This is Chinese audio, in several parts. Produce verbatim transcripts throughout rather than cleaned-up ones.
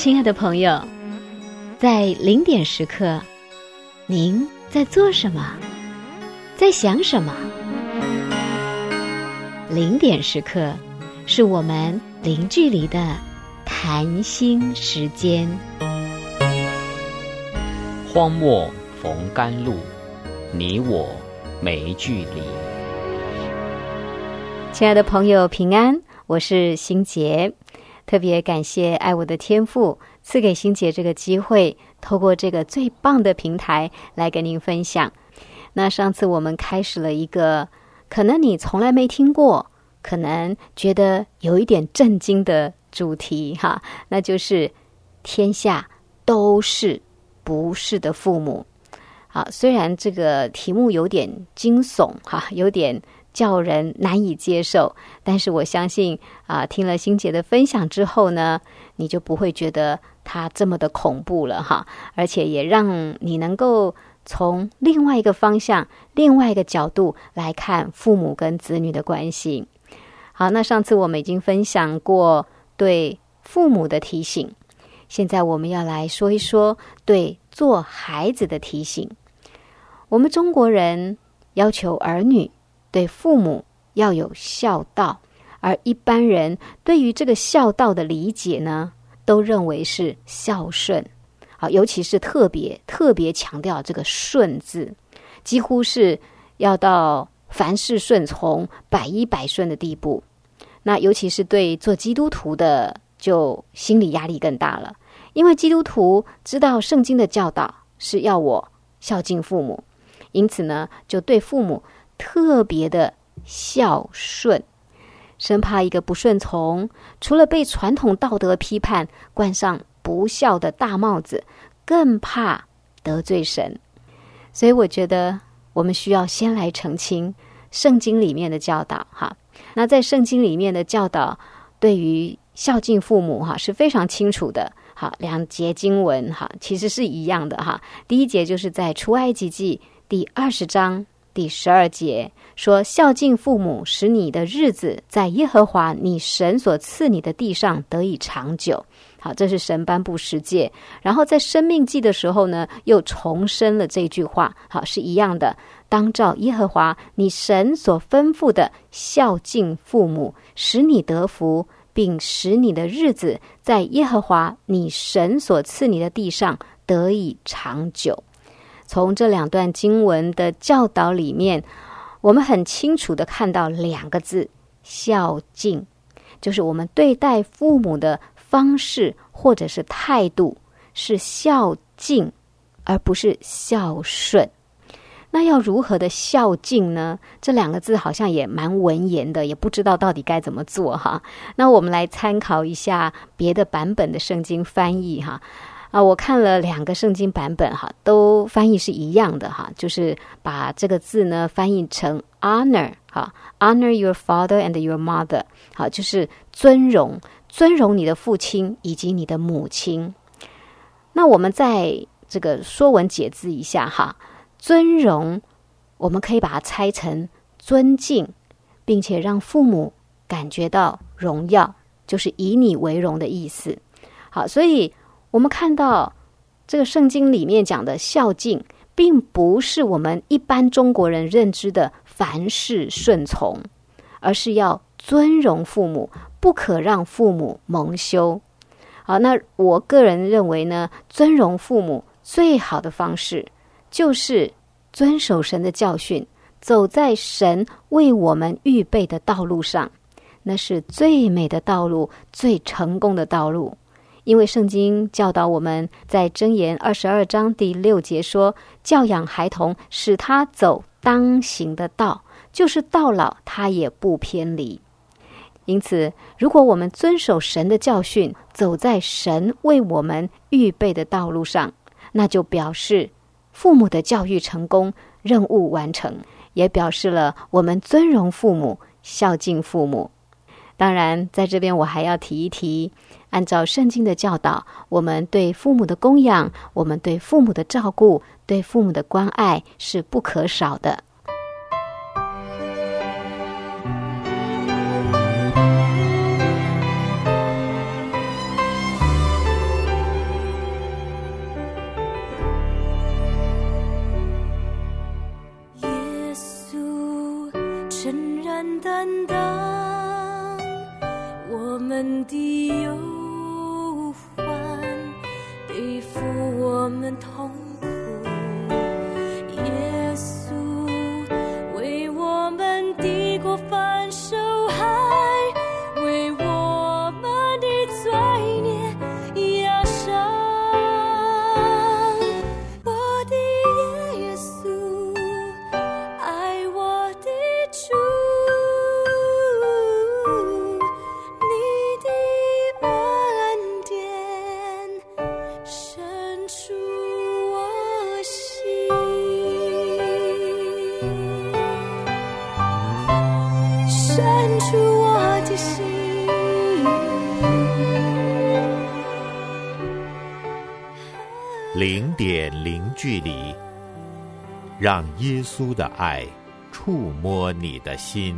亲爱的朋友，在零点时刻，您在做什么？在想什么？零点时刻是我们零距离的谈心时间。 荒漠逢甘露，你我没距离。 亲爱的朋友，平安，我是欣洁。特别感谢爱我的天父赐给欣洁这个机会，透过这个最棒的平台来跟您分享。那上次我们开始了一个可能你从来没听过，可能觉得有一点震惊的主题哈，那就是天下都是不是的父母。好，虽然这个题目有点惊悚哈，有点叫人难以接受，但是我相信啊，听了欣洁的分享之后呢，你就不会觉得它这么的恐怖了哈，而且也让你能够从另外一个方向、另外一个角度来看父母跟子女的关系。好，那上次我们已经分享过对父母的提醒，现在我们要来说一说对做孩子的提醒。我们中国人要求儿女对父母要有孝道，而一般人对于这个孝道的理解呢，都认为是孝顺。好，尤其是特别特别强调这个顺字，几乎是要到凡事顺从、百依百顺的地步。那尤其是对做基督徒的，就心理压力更大了，因为基督徒知道圣经的教导是要我孝敬父母，因此呢，就对父母特别的孝顺，生怕一个不顺从，除了被传统道德批判冠上不孝的大帽子，更怕得罪神。所以我觉得我们需要先来澄清圣经里面的教导哈。那在圣经里面的教导对于孝敬父母哈是非常清楚的。好，两节经文哈其实是一样的哈。第一节就是在出埃及记第二十章第十二节说，孝敬父母，使你的日子在耶和华你神所赐你的地上得以长久。好，这是神颁布十诫。然后在申命记的时候呢，又重申了这句话。好，是一样的，当照耶和华你神所吩咐的孝敬父母，使你得福，并使你的日子在耶和华你神所赐你的地上得以长久。从这两段经文的教导里面，我们很清楚的看到两个字，孝敬，就是我们对待父母的方式或者是态度是孝敬，而不是孝顺。那要如何的孝敬呢？这两个字好像也蛮文言的，也不知道到底该怎么做哈。那我们来参考一下别的版本的圣经翻译哈。啊，我看了两个圣经版本哈，都翻译是一样的哈，就是把这个字呢翻译成 honor 哈 ，honor your father and your mother 好，就是尊荣，尊荣你的父亲以及你的母亲。那我们在这个说文解字一下哈，尊荣我们可以把它拆成尊敬，并且让父母感觉到荣耀，就是以你为荣的意思。好，所以我们看到这个圣经里面讲的孝敬，并不是我们一般中国人认知的凡事顺从，而是要尊荣父母，不可让父母蒙羞。好，那我个人认为呢，尊荣父母最好的方式就是遵守神的教训，走在神为我们预备的道路上，那是最美的道路，最成功的道路。因为圣经教导我们在箴言二十二章第六节说，教养孩童，使他走当行的道，就是到老他也不偏离。因此，如果我们遵守神的教训，走在神为我们预备的道路上，那就表示父母的教育成功，任务完成，也表示了我们尊荣父母，孝敬父母。当然，在这边我还要提一提，按照圣经的教导，我们对父母的供养，我们对父母的照顾，对父母的关爱是不可少的。 们的忧患，背负我们痛苦。耶稣为我们的过犯受害，为我们的罪孽压伤。我的耶稣，爱我的主，你的恩典深处我心，深处我的心。 零点零距离，让耶稣的爱触摸你的心。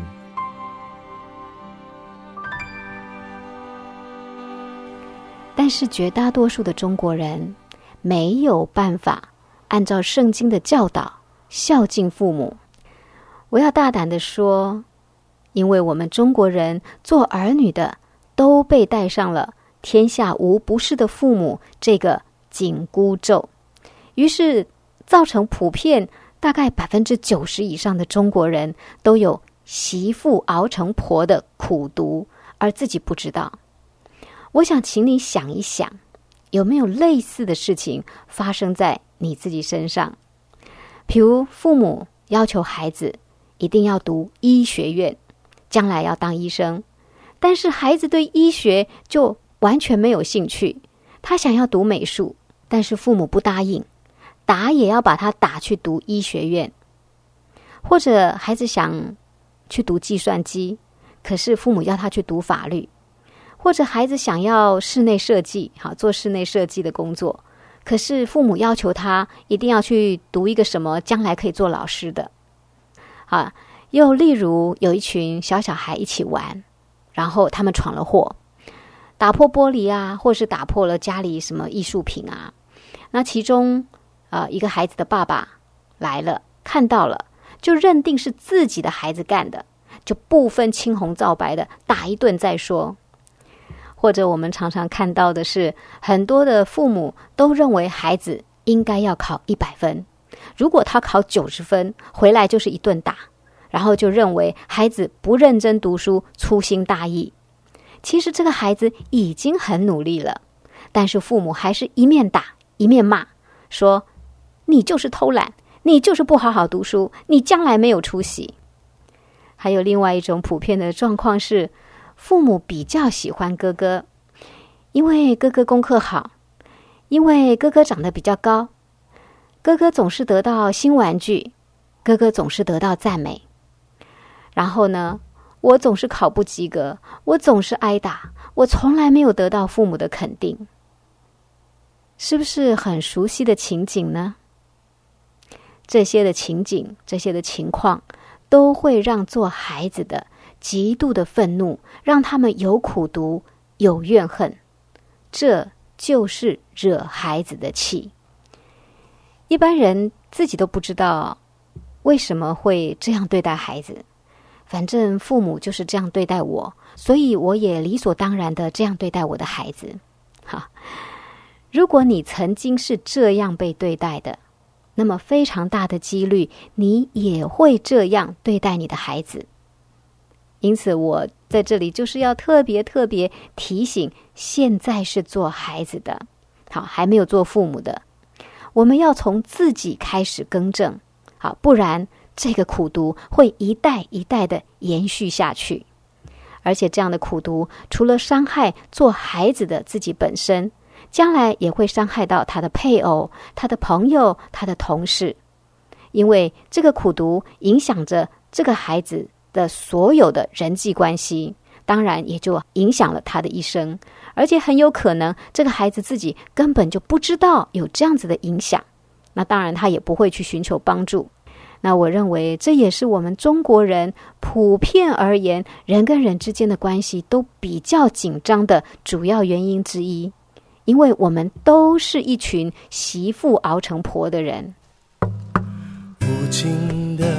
但是绝大多数的中国人没有办法按照圣经的教导孝敬父母。我要大胆地说，因为我们中国人做儿女的都被带上了天下无不是的父母这个紧箍咒，于是造成普遍大概百分之九十以上的中国人都有媳妇熬成婆的苦毒，而自己不知道。我想请你想一想，有没有类似的事情发生在你自己身上？比如父母要求孩子一定要读医学院，将来要当医生，但是孩子对医学就完全没有兴趣，他想要读美术，但是父母不答应，打也要把他打去读医学院。或者孩子想去读计算机，可是父母要他去读法律。或者孩子想要室内设计，好，做室内设计的工作，可是父母要求他一定要去读一个什么将来可以做老师的。好，又例如有一群小小孩一起玩，然后他们闯了祸，打破玻璃啊，或是打破了家里什么艺术品啊。那其中呃一个孩子的爸爸来了，看到了，就认定是自己的孩子干的，就不分青红皂白的打一顿再说。或者我们常常看到的是，很多的父母都认为孩子应该要考一百分，如果他考九十分，回来就是一顿打，然后就认为孩子不认真读书，粗心大意。其实这个孩子已经很努力了，但是父母还是一面打一面骂，说你就是偷懒，你就是不好好读书，你将来没有出息。还有另外一种普遍的状况是，父母比较喜欢哥哥，因为哥哥功课好，因为哥哥长得比较高，哥哥总是得到新玩具，哥哥总是得到赞美。然后呢，我总是考不及格，我总是挨打，我从来没有得到父母的肯定。是不是很熟悉的情景呢？这些的情景，这些的情况，都会让做孩子的极度的愤怒，让他们有苦毒，有怨恨，这就是惹孩子的气。一般人自己都不知道为什么会这样对待孩子，反正父母就是这样对待我，所以我也理所当然的这样对待我的孩子。好，如果你曾经是这样被对待的，那么非常大的几率你也会这样对待你的孩子。因此我在这里就是要特别特别提醒现在是做孩子的，好，还没有做父母的，我们要从自己开始更正，好，不然这个苦毒会一代一代的延续下去。而且这样的苦毒除了伤害做孩子的自己本身，将来也会伤害到他的配偶、他的朋友、他的同事。因为这个苦毒影响着这个孩子的所有的人际关系，当然也就影响了他的一生，而且很有可能这个孩子自己根本就不知道有这样子的影响，那当然他也不会去寻求帮助。那我认为这也是我们中国人普遍而言，人跟人之间的关系都比较紧张的主要原因之一，因为我们都是一群媳妇熬成婆的人。 无情的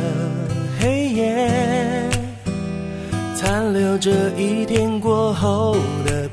黑夜残留着一天过后的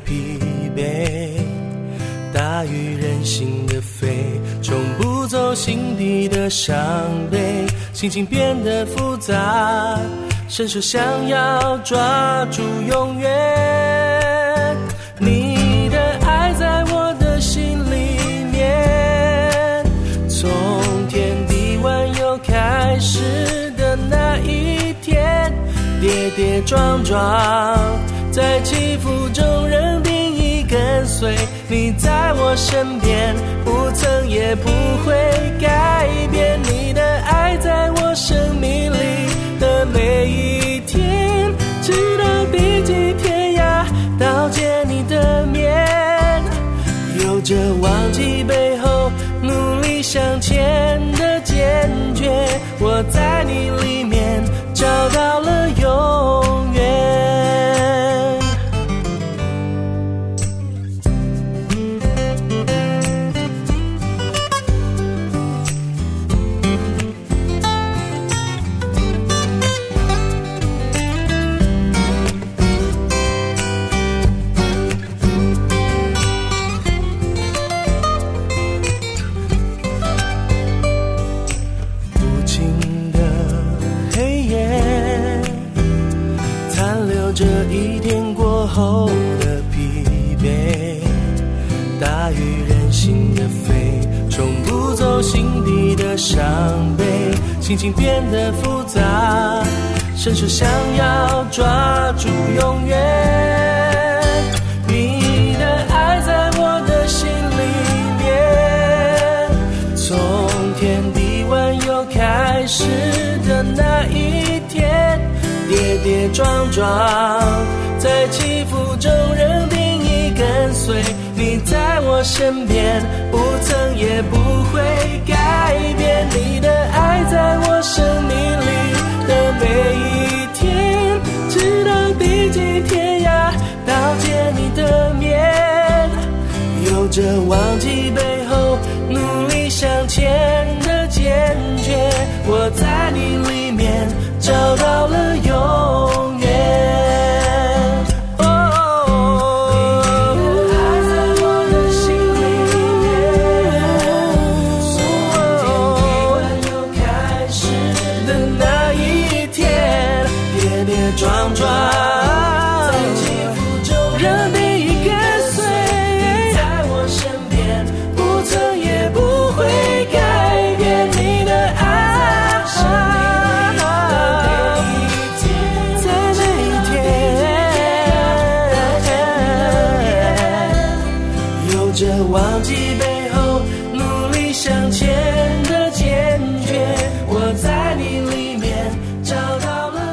于人心的肺，冲不走心底的伤悲，心情变得复杂，伸手想要抓住永远。你的爱在我的心里面，从天地万有开始的那一天，跌跌撞撞在起伏中仍定义跟随，你在我身边不曾也不会改变，你的爱在我生命里的每一天，直到地极天涯到见你的面，有着忘记背后努力向前的坚决，我在你里面找到了永远。这一天过后的疲惫，大于人心的肺，冲不走心底的伤悲，心情变得复杂，伸手想要抓住永远。你的爱在我的心里面，从天地万有开始的那一天，跌跌撞撞在起伏中仍定义跟随，你在我身边不曾也不会改变，你的爱在我生命里的每一天，直到地极天涯到见你的面，有着忘记背后努力向前的坚决，我在你里面找到了永远。撞撞在起伏中仍定义跟随，你在我身边不曾也不会改变，你的爱在每一天，有着忘记背后努力向前的坚决，我在你里面找到了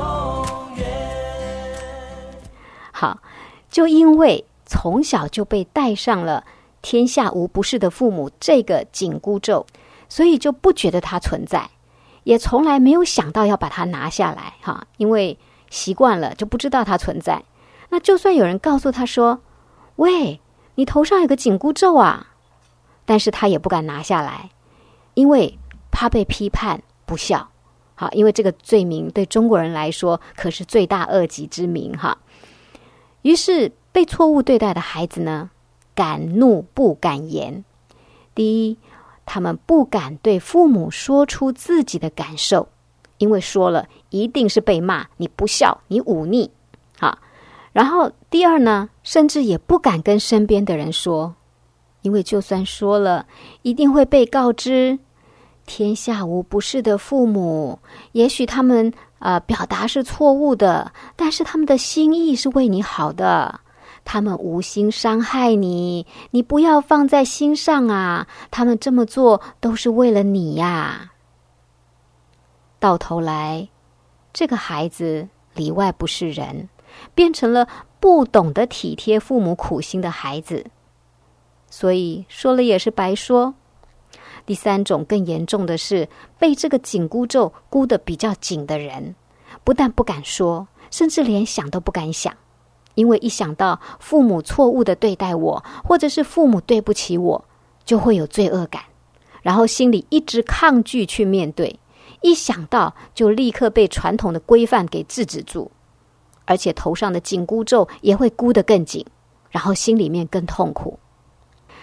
好，就因为从小就被带上了天下无不是的父母这个紧箍咒，所以就不觉得它存在，也从来没有想到要把它拿下来哈，因为习惯了就不知道它存在。那就算有人告诉他说，喂，你头上有个紧箍咒啊，但是他也不敢拿下来，因为怕被批判不孝。好，因为这个罪名对中国人来说可是罪大恶极之名哈。于是被错误对待的孩子呢，敢怒不敢言。第一，他们不敢对父母说出自己的感受，因为说了一定是被骂，你不孝，你忤逆。好，然后第二呢，甚至也不敢跟身边的人说，因为就算说了，一定会被告知天下无不是的父母，也许他们呃表达是错误的，但是他们的心意是为你好的，他们无心伤害你，你不要放在心上啊，他们这么做都是为了你呀。到头来，这个孩子里外不是人，变成了不懂得体贴父母苦心的孩子，所以说了也是白说。第三种更严重的是，被这个紧箍咒箍得比较紧的人，不但不敢说，甚至连想都不敢想，因为一想到父母错误的对待我，或者是父母对不起我，就会有罪恶感，然后心里一直抗拒去面对，一想到就立刻被传统的规范给制止住，而且头上的紧箍咒也会箍得更紧，然后心里面更痛苦。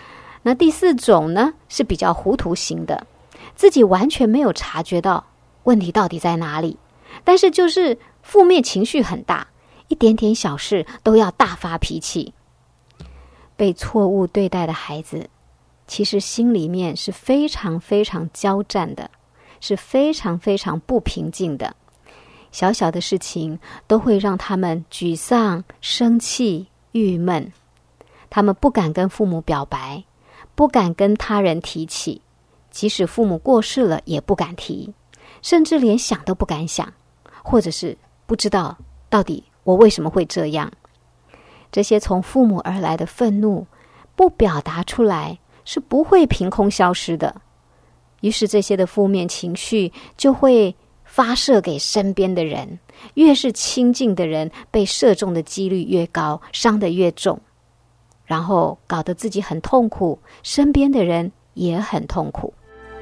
那第四种呢，是比较糊涂型的，自己完全没有察觉到问题到底在哪里，但是就是负面情绪很大，一点点小事都要大发脾气。被错误对待的孩子，其实心里面是非常非常交战的，是非常非常不平静的。小小的事情都会让他们沮丧、生气、郁闷。他们不敢跟父母表白，不敢跟他人提起，即使父母过世了也不敢提，甚至连想都不敢想，或者是不知道到底我为什么会这样。这些从父母而来的愤怒不表达出来是不会凭空消失的，于是这些的负面情绪就会发射给身边的人，越是亲近的人被射中的几率越高，伤得越重，然后搞得自己很痛苦，身边的人也很痛苦。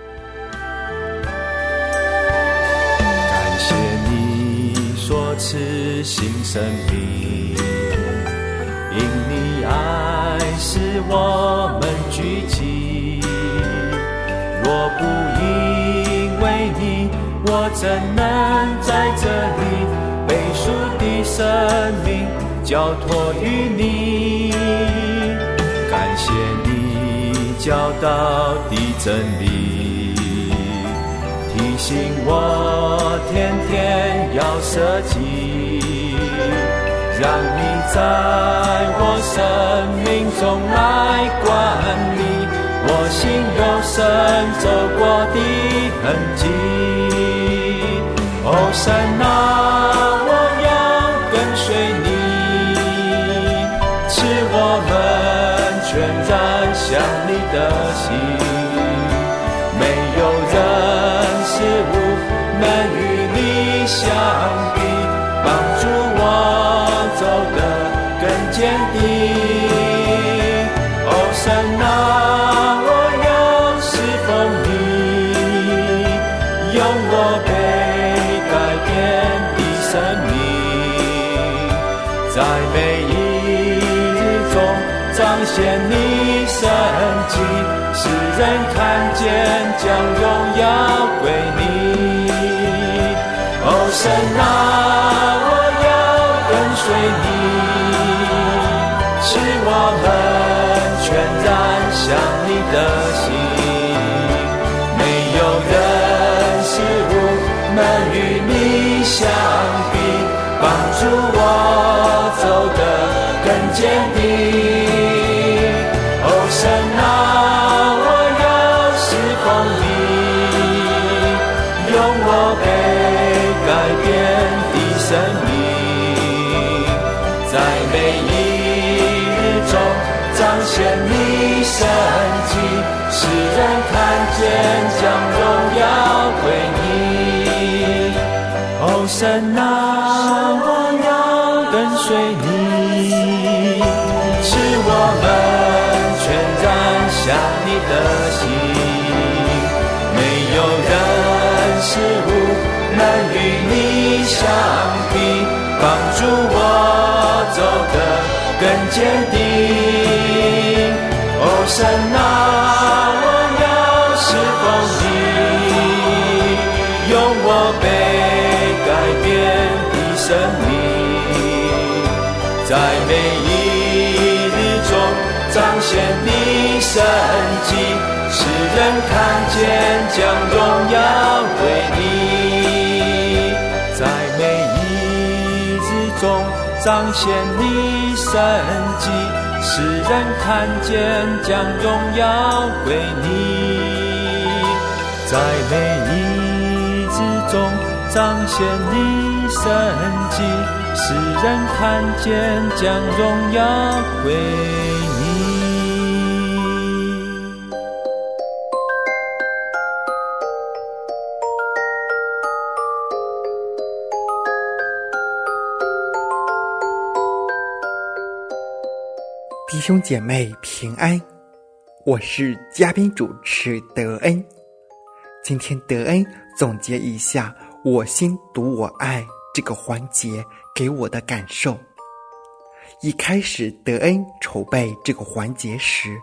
感谢你所赐新生命，因你爱使我们聚集，若不因为你，我怎能在这里被赎的生命交托于你？感谢你教导的真理，提醒我天天要舍己，让你在我生命中来管理我心有神走过的痕迹。哦，神啊，我要跟随你，使我们全然像你的心，没有人事物能与你相比，帮助我走得更坚定。哦，神啊，我要侍奉你，用我被改变的生命，在每一日中彰显你神迹，使人看见将荣耀归你。哦，神啊，我要跟随你，使我们全然像你的心，没有人事物能与你相比，帮助我走得更坚定。哦，神啊，我要侍奉你，用我被改变的生命，在每一日中彰显你神迹，使人看见将荣耀归你。哦，神啊，我要跟随你，使我们全然像你的心，没有人事物能与你相比，帮助我走得更坚定。哦，神啊，我要侍奉你，用我被改变的生命，在每一日中彰显你神迹，使人看见将荣耀归你。在每一日中彰显你神迹，使人看见将荣耀归你。在每一日中彰显你神迹，使人看见将荣耀归你。 弟兄姐妹平安，我是嘉宾主持德恩。今天德恩总结一下我心读我爱这个环节给我的感受。一开始德恩筹备这个环节时，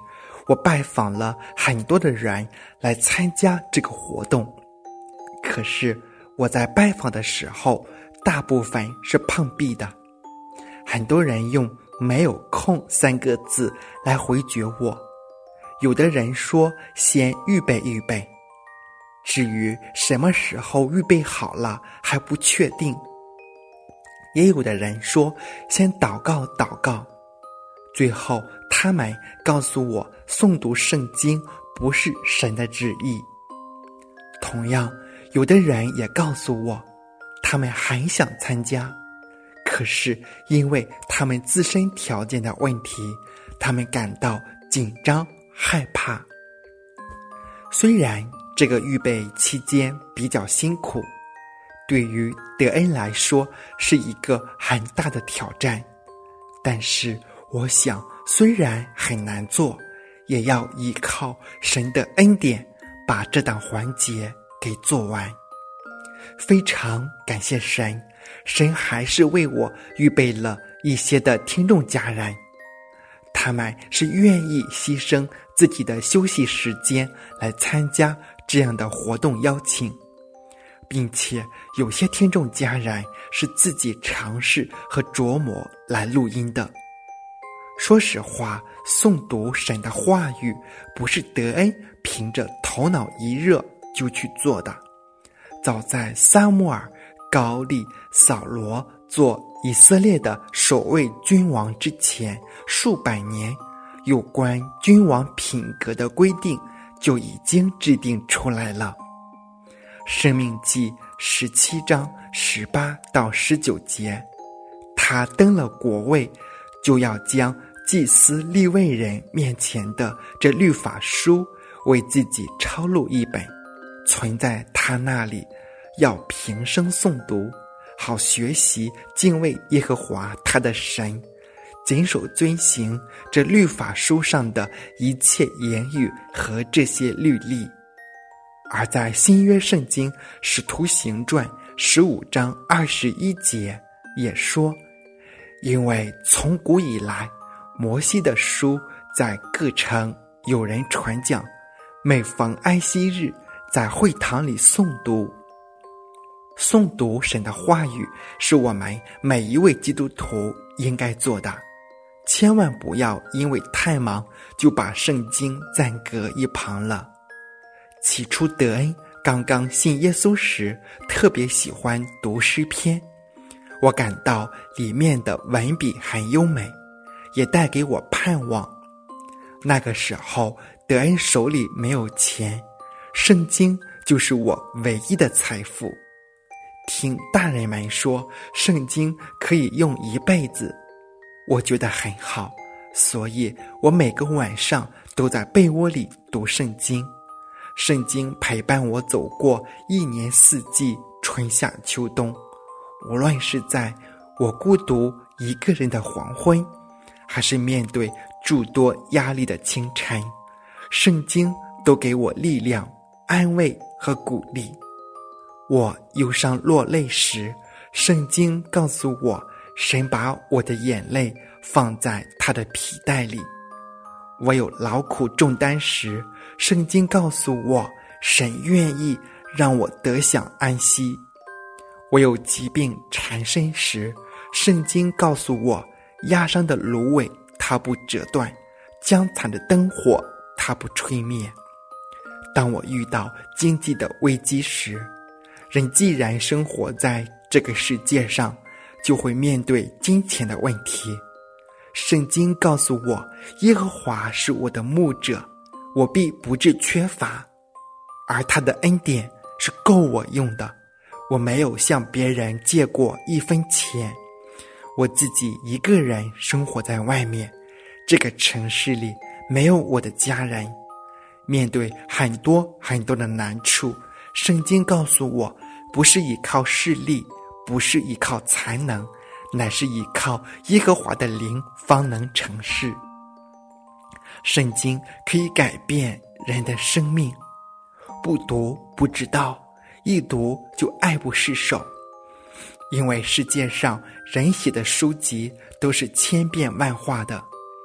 我拜访了很多的人来参加这个活动。可是我在拜访的时候，大部分是碰壁的。很多人用没有空三个字来回绝我，有的人说先预备预备，至于什么时候预备好了还不确定。也有的人说先祷告祷告，最后他们告诉我诵读圣经不是神的旨意。同样，有的人也告诉我他们很想参加，可是因为他们自身条件的问题，他们感到紧张害怕。虽然这个预备期间比较辛苦，对于德恩来说是一个很大的挑战，但是我想虽然很难做，也要依靠神的恩典把这档环节给做完。非常感谢神，神还是为我预备了一些的听众家人，他们是愿意牺牲自己的休息时间来参加这样的活动邀请，并且有些听众家人是自己尝试和琢磨来录音的。说实话，诵读神的话语不是德恩凭着头脑一热就去做的。早在撒母耳、高利、扫罗做以色列的首位君王之前数百年，有关君王品格的规定就已经制定出来了。申命记十七章十八到十九节，他登了国位，就要将祭司利未人面前的这律法书为自己抄录一本，存在他那里，要平生诵读，好学习敬畏耶和华他的神，谨守遵行这律法书上的一切言语和这些律例。而在新约圣经使徒行传十五章二十一节也说，因为从古以来，摩西的书在各城有人传讲，每逢安息日在会堂里诵读。诵读神的话语是我们每一位基督徒应该做的，千万不要因为太忙就把圣经暂搁一旁了。起初德恩刚刚信耶稣时，特别喜欢读诗篇，我感到里面的文笔很优美，也带给我盼望。那个时候德恩手里没有钱，圣经就是我唯一的财富。听大人们说圣经可以用一辈子，我觉得很好，所以我每个晚上都在被窝里读圣经。圣经陪伴我走过一年四季，春夏秋冬，无论是在我孤独一个人的黄昏，还是面对诸多压力的清晨，圣经都给我力量、安慰和鼓励。我忧伤落泪时，圣经告诉我，神把我的眼泪放在他的皮带里。我有劳苦重担时，圣经告诉我，神愿意让我得享安息。我有疾病缠身时，圣经告诉我，压伤的芦苇它不折断，将残的灯火它不吹灭。当我遇到经济的危机时，人既然生活在这个世界上，就会面对金钱的问题。圣经告诉我，耶和华是我的牧者，我必不致缺乏，而他的恩典是够我用的。我没有向别人借过一分钱，我自己一个人生活在外面，这个城市里没有我的家人。面对很多很多的难处，圣经告诉我，不是依靠势力，不是依靠才能，乃是依靠耶和华的灵方能成事。圣经可以改变人的生命，不读不知道，一读就爱不释手。因为世界上人写的书籍都是千变万化的，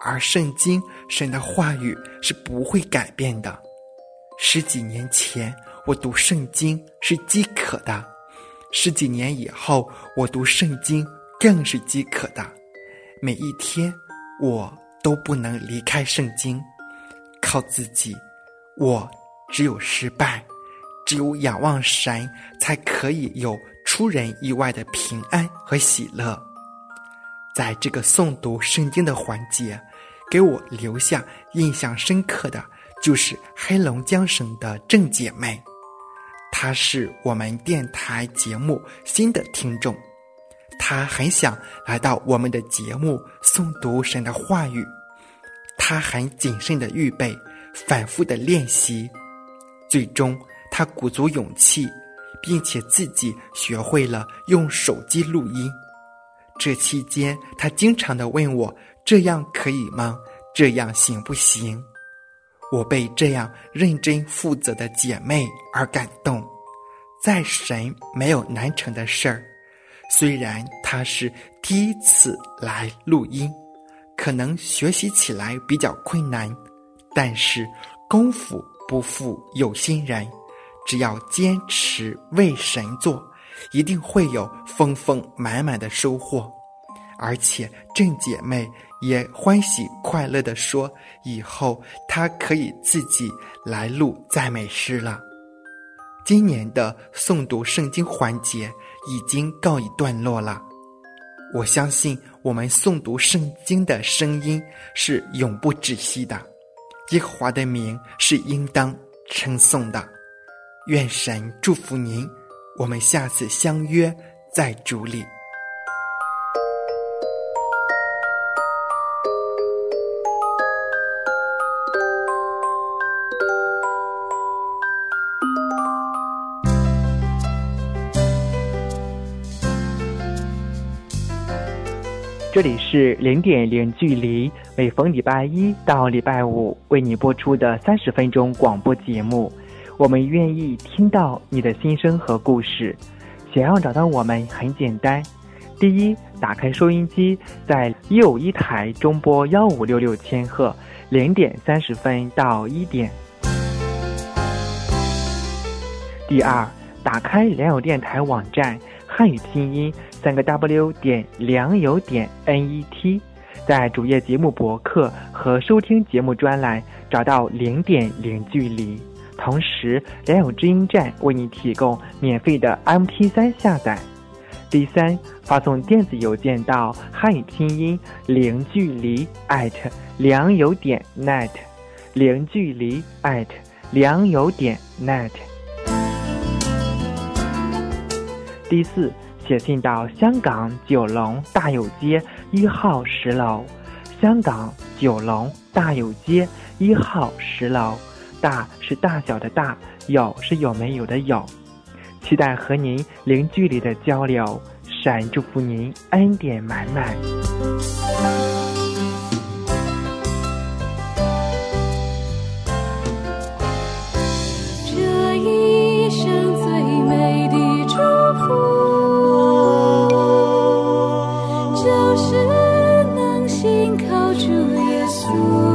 而圣经，神的话语是不会改变的。十几年前我读圣经是饥渴的，十几年以后我读圣经更是饥渴的。每一天我都不能离开圣经，靠自己我只有失败，只有仰望神才可以有出人意外的平安和喜乐。在这个诵读圣经的环节，给我留下印象深刻的就是黑龙江省的郑姐妹，她是我们电台节目新的听众，她很想来到我们的节目诵读神的话语，她很谨慎的预备，反复的练习，最终她鼓足勇气，并且自己学会了用手机录音。这期间她经常地问我，这样可以吗？这样行不行？我被这样认真负责的姐妹而感动。在神没有难成的事儿，虽然她是第一次来录音，可能学习起来比较困难，但是功夫不负有心人，只要坚持为神做，一定会有丰丰满满的收获。而且郑姐妹也欢喜快乐地说，以后她可以自己来录赞美诗了。今年的诵读圣经环节已经告一段落了，我相信我们诵读圣经的声音是永不止息的，耶和华的名是应当称颂的。愿神祝福您，我们下次相约在主里。 这里是零点零距离，每逢礼拜一到礼拜五为你播出的三十分钟广播节目。我们愿意听到你的心声和故事。想要找到我们很简单，第一，打开收音机，在一五一台中波幺五六六千赫，零点三十分到一点。第二，打开良友电台网站汉语拼音三个 W 点良友点 N E T， 在主页节目博客和收听节目专栏找到零点零距离。同时，良友知音站为你提供免费的 M P 三 下载。第三，发送电子邮件到汉语拼音零距离 at 良友点 net， 零距离 at 良友点 net。第四，写信到香港九龙大有街一号十楼，香港九龙大有街一号十楼，大是大小的大，有是有没有的有。期待和您零距离的交流，神祝福您恩典满满。 这一生最美的祝福，就是能信靠主耶稣。